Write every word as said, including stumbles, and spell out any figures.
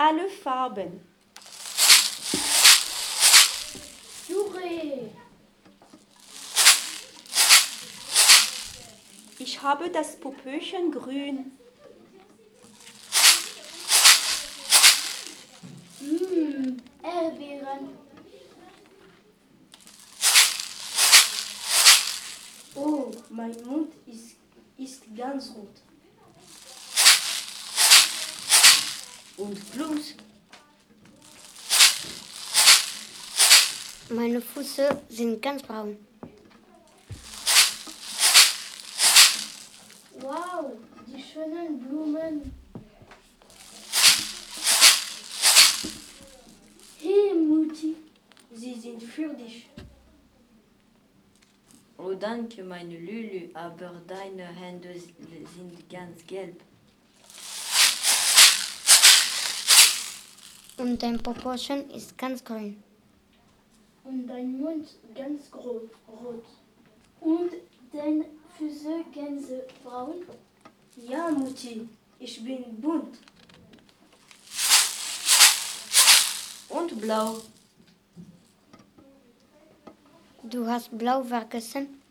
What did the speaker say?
alle Farben. Jure! Ich habe das Popöchen grün. Hm, Erdbeeren. Oh, mein Mund ist, ist ganz rot. Und Blues. Meine Füße sind ganz braun. Wow, die schönen Blumen. Hey Mutti, sie sind für dich. Oh danke, meine Lülü, aber deine Hände sind ganz gelb. Und dein Popochen ist ganz grün. Und dein Mund ganz gro- rot. Und deine Füße ganz braun? Ja, Mutti, ich bin bunt. Und blau. Du hast blau vergessen?